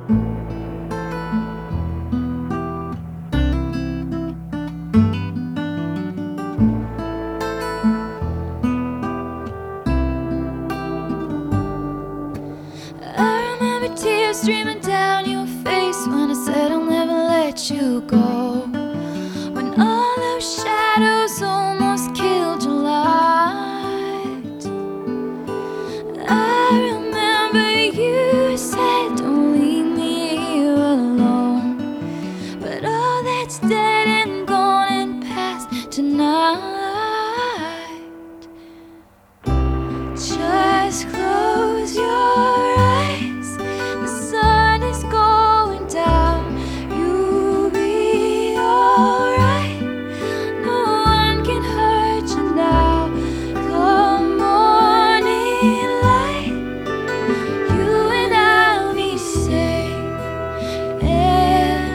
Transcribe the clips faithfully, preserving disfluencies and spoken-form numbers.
I remember tears streaming down your face when I said I'll never let you go. When all those shadows almost killed your light, I remember you said don't leave me here alone. But all that's dead and gone and past tonight. Just close your eyes, the sun is going down. You'll be alright, no one can hurt you now. Come morning light, you and I'll be safe and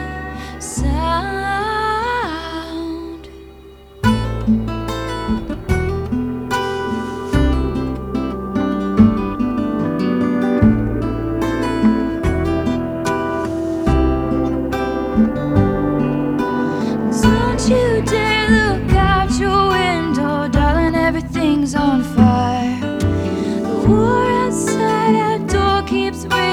sound. Don't you dare look out your window, darling, everything's on fire. The war outside our door keeps raging.